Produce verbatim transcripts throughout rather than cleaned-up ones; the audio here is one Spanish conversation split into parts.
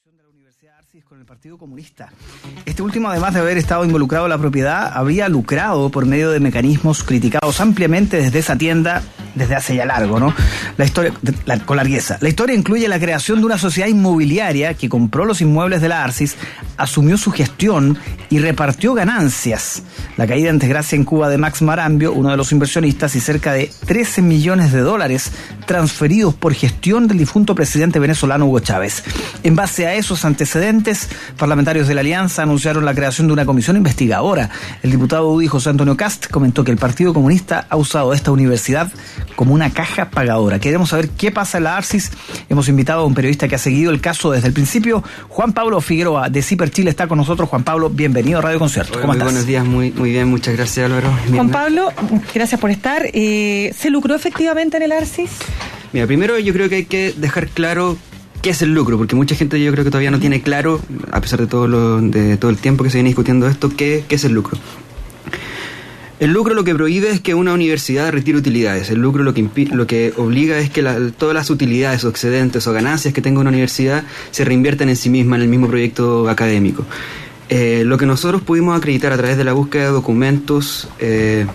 de la Universidad Arcis con el Partido Comunista. Este último, además de haber estado involucrado en la propiedad, habría lucrado por medio de mecanismos criticados ampliamente desde esa tienda desde hace ya largo, ¿no? La historia, la, con largueza. La historia incluye la creación de una sociedad inmobiliaria que compró los inmuebles de la Arcis, asumió su gestión y repartió ganancias. La caída en desgracia en Cuba de Max Marambio, uno de los inversionistas, y cerca de trece millones de dólares transferidos por gestión del difunto presidente venezolano Hugo Chávez. En base a esos antecedentes, parlamentarios de la Alianza anunciaron la creación de una comisión investigadora. El diputado U D I José Antonio Cast comentó que el Partido Comunista ha usado esta universidad como una caja pagadora. Queremos saber qué pasa en la Arcis. Hemos invitado a un periodista que ha seguido el caso desde el principio. Juan Pablo Figueroa, de Ciper Chile, está con nosotros. Juan Pablo, bienvenido a Radio Concierto. Hola, ¿Cómo muy estás? Buenos días, muy, muy bien, muchas gracias, Álvaro. Juan Pablo, gracias por estar. Eh, ¿Se lucró efectivamente en el Arcis? Mira, primero yo creo que hay que dejar claro qué es el lucro, porque mucha gente yo creo que todavía no tiene claro, a pesar de todo, lo, de todo el tiempo que se viene discutiendo esto, qué, qué es el lucro. El lucro lo que prohíbe es que una universidad retire utilidades. El lucro lo que, impi- lo que obliga es que la, todas las utilidades o excedentes o ganancias que tenga una universidad se reinviertan en sí misma en el mismo proyecto académico. Eh, lo que nosotros pudimos acreditar a través de la búsqueda de documentos eh,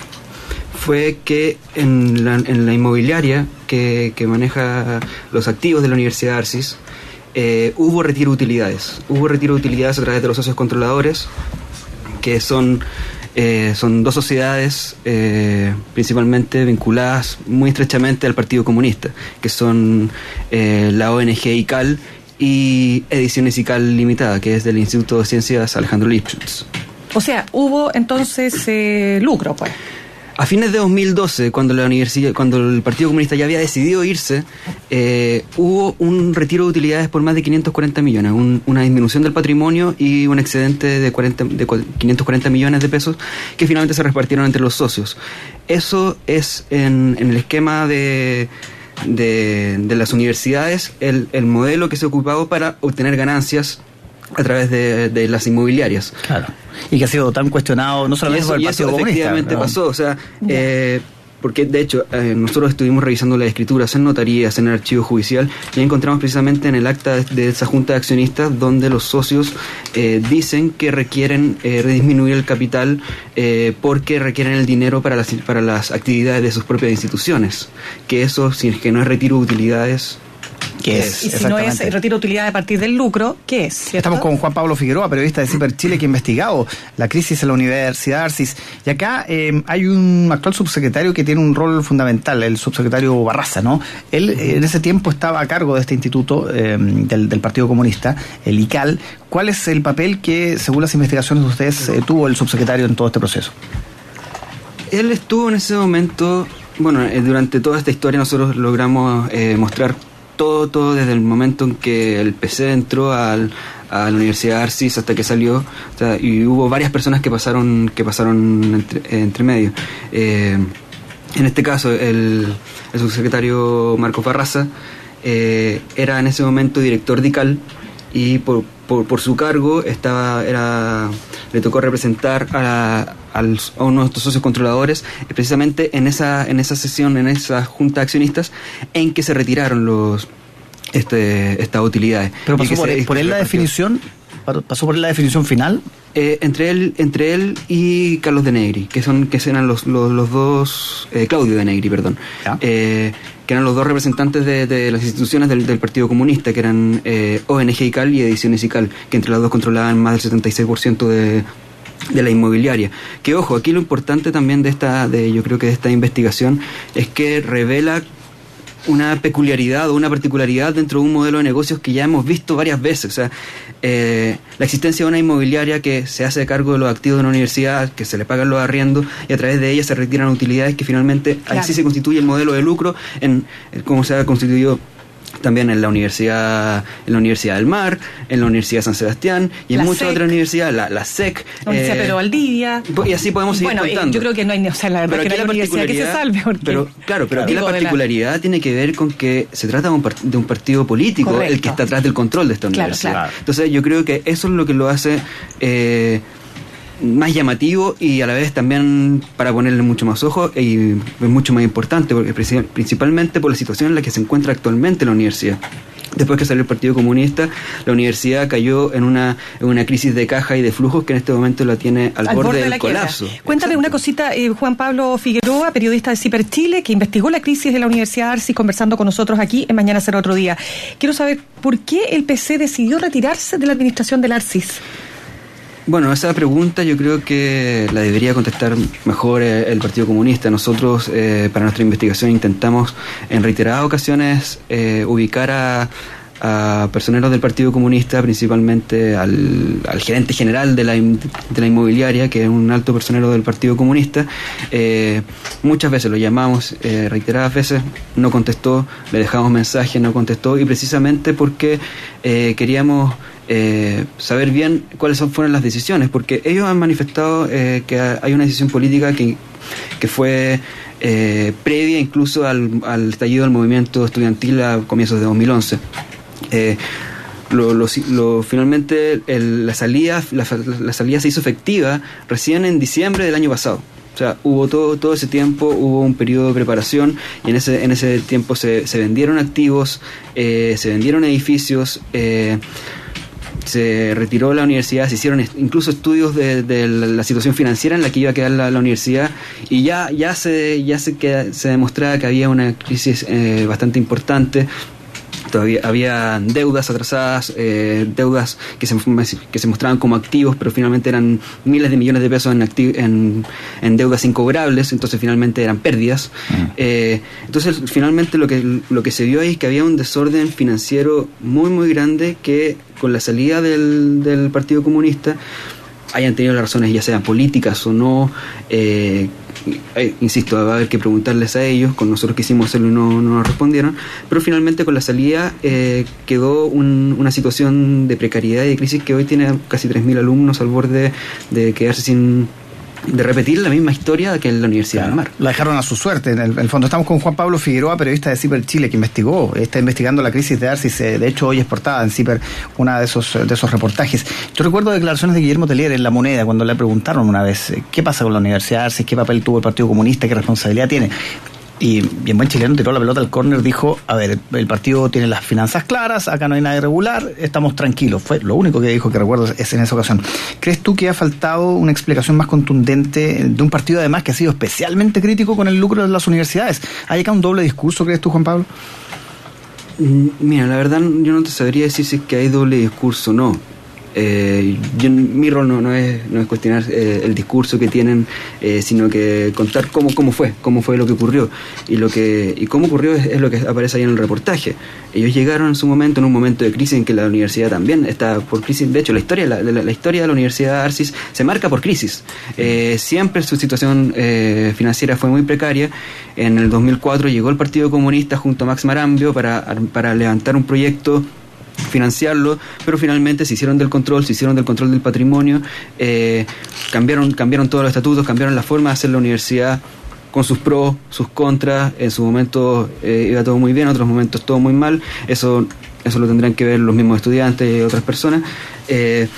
fue que en la, en la inmobiliaria que, que maneja los activos de la Universidad Arcis eh, hubo retiro de utilidades. Hubo retiro de utilidades a través de los socios controladores, que son... Eh, son dos sociedades eh, principalmente vinculadas muy estrechamente al Partido Comunista, que son eh, la O N G I C A L y Ediciones I C A L Limitada, que es del Instituto de Ciencias Alejandro Lipschutz. O sea, hubo entonces eh, lucro, pues. A fines de dos mil doce, cuando la universidad, cuando el Partido Comunista ya había decidido irse, eh, hubo un retiro de utilidades por más de quinientos cuarenta millones, un, una disminución del patrimonio y un excedente de, cuarenta, de quinientos cuarenta millones de pesos que finalmente se repartieron entre los socios. Eso es en, en el esquema de, de, de las universidades el, el modelo que se ocupaba para obtener ganancias a través de, de las inmobiliarias. Claro. Y que ha sido tan cuestionado, no solamente eso, por el y Partido eso Comunista. Efectivamente ¿no? pasó, o sea, eh, porque de hecho eh, nosotros estuvimos revisando las escrituras en notarías, en el archivo judicial, y encontramos precisamente en el acta de, de esa junta de accionistas donde los socios eh, dicen que requieren eh, disminuir el capital eh, porque requieren el dinero para las, para las actividades de sus propias instituciones, que eso, si es que no es retiro de utilidades... ¿Qué es? Y si no es el retiro de utilidades a partir del lucro, ¿qué es? ¿Cierto? Estamos con Juan Pablo Figueroa, periodista de Ciper Chile, que ha investigado la crisis en la Universidad Arcis. Y acá eh, hay un actual subsecretario que tiene un rol fundamental, el subsecretario Barraza, ¿no? Él eh, en ese tiempo estaba a cargo de este instituto eh, del, del Partido Comunista, el I C A L. ¿Cuál es el papel que, según las investigaciones de ustedes, eh, tuvo el subsecretario en todo este proceso? Él estuvo en ese momento, bueno, eh, durante toda esta historia nosotros logramos eh, mostrar todo, todo desde el momento en que el P C entró al, a la Universidad Arcis hasta que salió, o sea, y hubo varias personas que pasaron que pasaron entre, eh, entre medio. Eh, en este caso, el, el subsecretario Marcos Barraza eh, era en ese momento director de I C A L y por, por, por su cargo estaba era le tocó representar a, a, los, a uno de estos socios controladores precisamente en esa en esa sesión, en esa junta de accionistas en que se retiraron los este estas utilidades. Pero pasó por, se, por él la definición, pasó por él la definición final. Eh, entre él entre él y Carlos de Negri, que son que eran los los, los dos eh, Claudio de Negri, perdón. Eh, que eran los dos representantes de, de las instituciones del, del Partido Comunista, que eran eh, O N G I C A L y Ediciones I C A L, que entre las dos controlaban más del setenta y seis por ciento de, de la inmobiliaria. Que ojo, aquí lo importante también de esta, de yo creo que de esta investigación, es que revela una peculiaridad o una particularidad dentro de un modelo de negocios que ya hemos visto varias veces. O sea, eh, la existencia de una inmobiliaria que se hace cargo de los activos de una universidad, que se le pagan los arriendos y a través de ella se retiran utilidades, que finalmente claro. Así se constituye el modelo de lucro en, en cómo se ha constituido también en la universidad en la Universidad del Mar, en la Universidad de San Sebastián y en la muchas S E C, otras universidades, la, la S E C, la Universidad eh, Pedro Valdivia, y así podemos seguir bueno, contando. Yo creo que no hay, o sea, la verdad es que no hay universidad que se salve. Porque, pero claro, pero aquí la digo, particularidad la... tiene que ver con que se trata de un, part- de un partido político, correcto, el que está atrás del control de esta claro, universidad. Claro. Entonces yo creo que eso es lo que lo hace eh, más llamativo y a la vez también para ponerle mucho más ojo y es mucho más importante, porque principalmente por la situación en la que se encuentra actualmente la universidad. Después que salió el Partido Comunista, la universidad cayó en una, en una crisis de caja y de flujos que en este momento la tiene al, al borde, borde del de colapso. Quiebra. Cuéntame Exacto. una cosita, eh, Juan Pablo Figueroa, periodista de CIPER Chile, que investigó la crisis de la Universidad Arcis, conversando con nosotros aquí en Mañana Será Otro Día. Quiero saber, ¿por qué el P C decidió retirarse de la administración del Arcis? Bueno, esa pregunta yo creo que la debería contestar mejor el Partido Comunista. Nosotros, eh, para nuestra investigación, intentamos en reiteradas ocasiones eh, ubicar a, a personeros del Partido Comunista, principalmente al, al gerente general de la, de la inmobiliaria, que es un alto personero del Partido Comunista. Eh, muchas veces lo llamamos, eh, reiteradas veces, no contestó, le dejamos mensajes, no contestó, y precisamente porque eh, queríamos... Eh, saber bien cuáles son, fueron las decisiones, porque ellos han manifestado eh, que hay una decisión política que, que fue eh, previa incluso al, al estallido del movimiento estudiantil a comienzos de dos mil once. Eh, lo, lo, lo, finalmente el, la, salida, la, la salida se hizo efectiva recién en diciembre del año pasado. O sea, hubo todo, todo ese tiempo, hubo un periodo de preparación, y en ese, en ese tiempo se, se vendieron activos, eh, se vendieron edificios, eh, se retiró la universidad, se hicieron incluso estudios de, de la situación financiera en la que iba a quedar la, la universidad, y ya ya se ya se, queda, se demostraba que había una crisis eh, bastante importante. Todavía había deudas atrasadas, eh, deudas que se, que se mostraban como activos, pero finalmente eran miles de millones de pesos en, activ- en, en deudas incobrables, entonces finalmente eran pérdidas. Mm. Eh, entonces finalmente lo que, lo que se vio ahí es que había un desorden financiero muy muy grande, que con la salida del, del Partido Comunista, hayan tenido las razones ya sean políticas o no, eh, eh, insisto, va a haber que preguntarles a ellos. Con nosotros quisimos hacerlo y no, no nos respondieron, pero finalmente con la salida eh, quedó un, una situación de precariedad y de crisis que hoy tiene casi tres mil alumnos al borde de quedarse sin... de repetir la misma historia que en la Universidad claro, del Mar. La dejaron a su suerte, en el, en el fondo. Estamos con Juan Pablo Figueroa, periodista de CIPER Chile, que investigó, está investigando la crisis de Arcis. De hecho, hoy es portada en CIPER una de esos, de esos reportajes. Yo recuerdo declaraciones de Guillermo Tellier en La Moneda, cuando le preguntaron una vez qué pasa con la Universidad Arcis, qué papel tuvo el Partido Comunista, qué responsabilidad tiene. Y bien buen chileno tiró la pelota al córner, dijo, a ver, el partido tiene las finanzas claras, acá no hay nada irregular, estamos tranquilos. Fue lo único que dijo, que recuerdo, es en esa ocasión. ¿Crees tú que ha faltado una explicación más contundente de un partido además que ha sido especialmente crítico con el lucro de las universidades? ¿Hay acá un doble discurso, crees tú, Juan Pablo? Mira, la verdad yo no te sabría decir si es que hay doble discurso o no. Eh, yo, mi rol no, no, es, no es cuestionar eh, el discurso que tienen, eh, sino que contar cómo, cómo fue, cómo fue lo que ocurrió. Y lo que y cómo ocurrió es, es lo que aparece ahí en el reportaje. Ellos llegaron en su momento, en un momento de crisis en que la universidad también está por crisis. De hecho, la historia, la, la, la historia de la Universidad Arcis se marca por crisis. Eh, siempre su situación eh, financiera fue muy precaria. En el dos mil cuatro llegó el Partido Comunista junto a Max Marambio para, para levantar un proyecto, financiarlo, pero finalmente se hicieron del control, se hicieron del control del patrimonio, eh, cambiaron, cambiaron todos los estatutos, cambiaron la forma de hacer la universidad, con sus pros, sus contras. En su momento eh, iba todo muy bien, en otros momentos todo muy mal. Eso, eso lo tendrán que ver los mismos estudiantes y otras personas. Eh,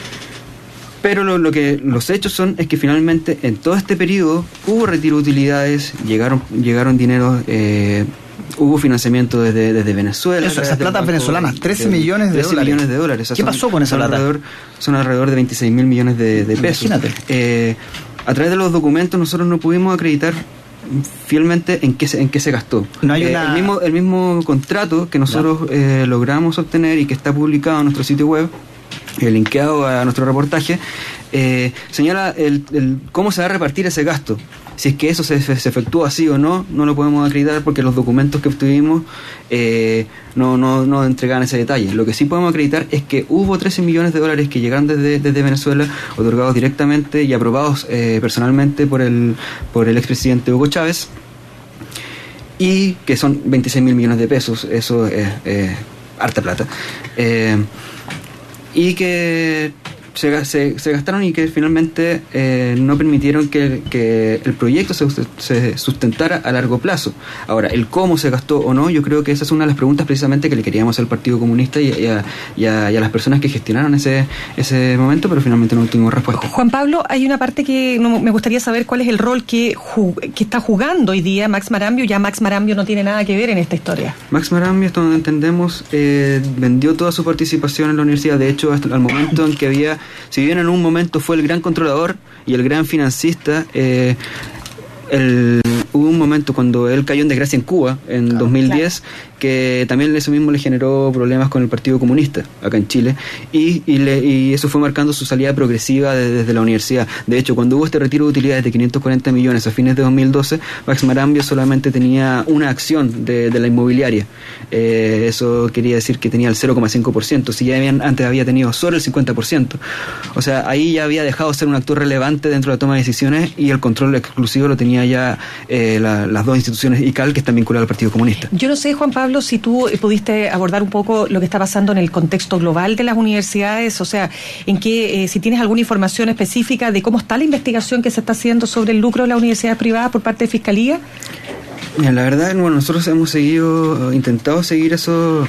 pero lo, lo que los hechos son es que finalmente en todo este periodo hubo retiro de utilidades, llegaron, llegaron dineros, eh, hubo financiamiento desde, desde Venezuela. Eso, esas platas venezolanas, trece millones de trece dólares. millones de dólares. O sea, ¿Qué son, pasó con esa son plata? Alrededor, son alrededor de veintiséis mil millones de, de pesos. Imagínate. Eh, a través de los documentos nosotros no pudimos acreditar fielmente en qué se, en qué se gastó. No hay eh, una... el, mismo, el mismo contrato que nosotros eh, logramos obtener y que está publicado en nuestro sitio web, el linkeado a nuestro reportaje, eh, señala el, el cómo se va a repartir ese gasto. Si es que eso se, se efectúa así o no, no lo podemos acreditar porque los documentos que obtuvimos eh, no, no, no entregan ese detalle. Lo que sí podemos acreditar es que hubo trece millones de dólares que llegaron desde, desde Venezuela, otorgados directamente y aprobados eh, personalmente por el, por el expresidente Hugo Chávez, y que son veintiséis mil millones de pesos. Eso es eh, harta plata. Eh, y que se, se, se gastaron y que finalmente eh, no permitieron que, que el proyecto se, se sustentara a largo plazo. Ahora, el cómo se gastó o no, yo creo que esa es una de las preguntas precisamente que le queríamos hacer al Partido Comunista y, y, a, y, a, y a las personas que gestionaron ese, ese momento, pero finalmente no tuvimos respuesta. Juan Pablo, hay una parte que no, me gustaría saber cuál es el rol que, que está jugando hoy día Max Marambio. Ya Max Marambio no tiene nada que ver en esta historia. Max Marambio, hasta donde entendemos, eh, vendió toda su participación en la universidad. De hecho, hasta el momento en que había, si bien en un momento fue el gran controlador y el gran financista, eh, el, hubo un momento cuando él cayó en desgracia en Cuba, en dos mil diez, claro, que también eso mismo le generó problemas con el Partido Comunista acá en Chile, y, y, le, y eso fue marcando su salida progresiva de, desde la universidad. De hecho, cuando hubo este retiro de utilidades de quinientos cuarenta millones a fines de dos mil doce, Max Marambio solamente tenía una acción de, de la inmobiliaria. Eh, eso quería decir que tenía el cero coma cinco por ciento, si ya habían, antes había tenido solo el cincuenta por ciento. O sea, ahí ya había dejado de ser un actor relevante dentro de la toma de decisiones, y el control exclusivo lo tenía ya eh, la, las dos instituciones I C A L que están vinculadas al Partido Comunista. Yo no sé, Juan Pablo, si tú pudiste abordar un poco lo que está pasando en el contexto global de las universidades, o sea, en que eh, si tienes alguna información específica de cómo está la investigación que se está haciendo sobre el lucro de las universidades privadas por parte de Fiscalía. Mira, la verdad, bueno, nosotros hemos seguido, intentado seguir eso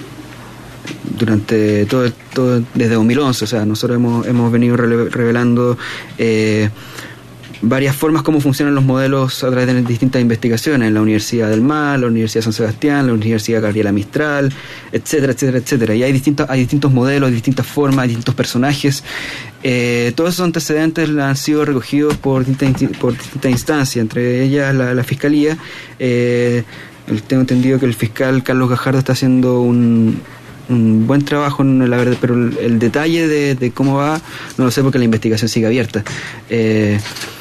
durante todo, todo desde dos mil once, o sea, nosotros hemos, hemos venido revelando eh, varias formas cómo funcionan los modelos a través de distintas investigaciones en la Universidad del Mar, la Universidad de San Sebastián, la Universidad Gabriela Mistral, etcétera, etcétera, etcétera. Y hay distintos, hay distintos modelos, distintas formas, hay distintos personajes. Eh, todos esos antecedentes han sido recogidos por distintas, por distintas instancias, entre ellas la, la Fiscalía. Eh, tengo entendido que el fiscal Carlos Gajardo está haciendo un un buen trabajo, la verdad, pero el, el detalle de, de cómo va no lo sé porque la investigación sigue abierta. Eh,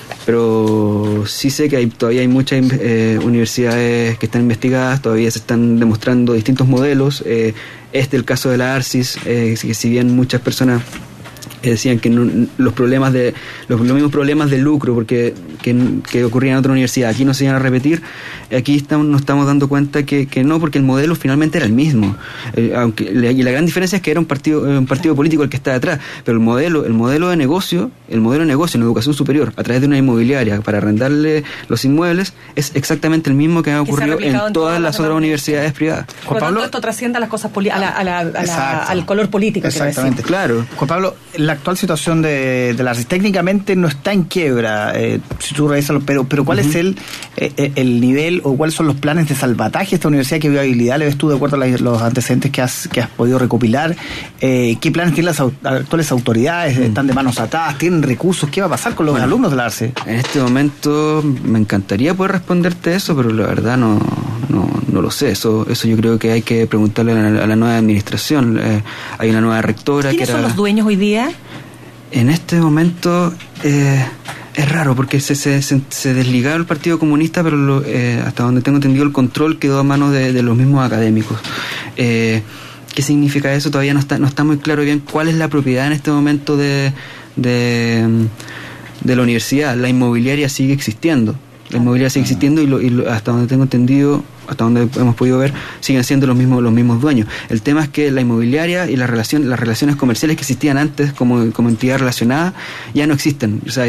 pero sí sé que hay, todavía hay muchas eh, universidades que están investigadas, todavía se están demostrando distintos modelos. Eh, este el caso de la ARCIS, eh, que si bien muchas personas eh, decían que no, los problemas de los, los mismos problemas de lucro porque que, que ocurrían en otra universidad aquí no se iban a repetir, aquí estamos, nos estamos dando cuenta que, que no, porque el modelo finalmente era el mismo, eh, aunque y la gran diferencia es que era un partido un partido político el que está detrás, pero el modelo el modelo de negocio el modelo de negocio en educación superior a través de una inmobiliaria para arrendarle los inmuebles es exactamente el mismo que ha ocurrido en, en todas, todas las otras universidades privadas. Juan Pablo, esto trasciende a las cosas poli- a la, a la, a la, al color político. Exactamente, claro. Juan Pablo, la actual situación de, de la ARCIS técnicamente no está en quiebra, eh, si tú revisas, pero pero ¿cuál uh-huh. es el eh, el nivel o cuáles son los planes de salvataje de esta universidad? ¿Qué viabilidad le ves tú de acuerdo a la, los antecedentes que has que has podido recopilar? Eh, ¿Qué planes tienen las au- actuales autoridades? Uh-huh. ¿Están de manos atadas? ¿Tienen recursos? ¿Qué va a pasar con los bueno, alumnos de la ARCIS? En este momento me encantaría poder responderte eso, pero la verdad no no no lo sé. Eso eso yo creo que hay que preguntarle a la, a la nueva administración. Eh, hay una nueva rectora. ¿Quiénes que era, son los dueños hoy día? En este momento eh, es raro porque se, se, se, se desligaba el Partido Comunista, pero lo, eh, hasta donde tengo entendido el control quedó a manos de, de los mismos académicos. Eh, ¿Qué significa eso? Todavía no está no está muy claro bien cuál es la propiedad en este momento de, de, de la universidad. La inmobiliaria sigue existiendo. La inmobiliaria sigue existiendo y, lo, y lo, hasta donde tengo entendido, hasta donde hemos podido ver, siguen siendo los mismos los mismos dueños. El tema es que la inmobiliaria y la relación, las relaciones comerciales que existían antes como, como entidad relacionada ya no existen. O sea,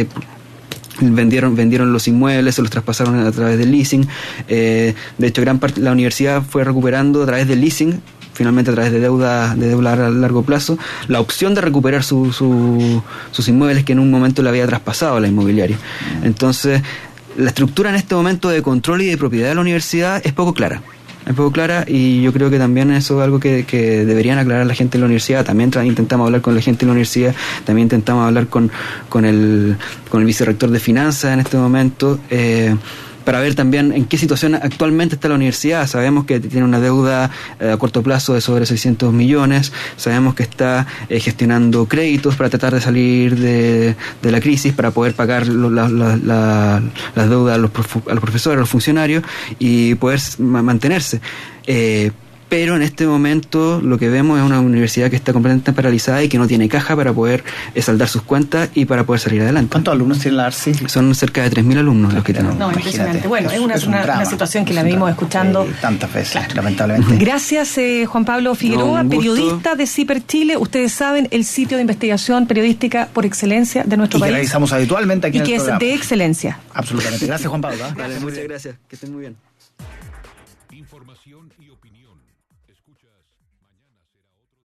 vendieron vendieron los inmuebles, se los traspasaron a través del leasing. Eh, de hecho, gran parte la universidad fue recuperando a través del leasing, finalmente a través de deuda de deuda a largo plazo, la opción de recuperar su, su, sus inmuebles que en un momento le había traspasado a la inmobiliaria. Entonces, la estructura en este momento de control y de propiedad de la universidad es poco clara. Es poco clara y yo creo que también eso es algo que, que deberían aclarar la gente de la universidad. También tra- intentamos hablar con la gente de la universidad, también intentamos hablar con, con, el, con el vicerrector de finanzas en este momento, eh, para ver también en qué situación actualmente está la universidad. Sabemos que tiene una deuda eh, a corto plazo de sobre seiscientos millones, sabemos que está eh, gestionando créditos para tratar de salir de, de la crisis, para poder pagar lo, la, la, la, las deudas a los, prof, a los profesores, a los funcionarios y poder mantenerse. Eh, pero en este momento lo que vemos es una universidad que está completamente paralizada y que no tiene caja para poder eh, saldar sus cuentas y para poder salir adelante. ¿Cuántos alumnos tiene la ARSI? Son cerca de tres mil alumnos los que tenemos. No, impresionante. Bueno, es una, es un una, drama. una situación que Es la un venimos drama. escuchando Eh, tantas veces, claro. lamentablemente. Gracias, eh, Juan Pablo Figueroa, No, un gusto. periodista de CIPER Chile. Ustedes saben, el sitio de investigación periodística por excelencia de nuestro Y que país. realizamos habitualmente aquí Y en que el es programa. de excelencia. Absolutamente. Gracias, Juan Pablo. ¿eh? Vale, muchas gracias. Que estén muy bien. Información y opinión.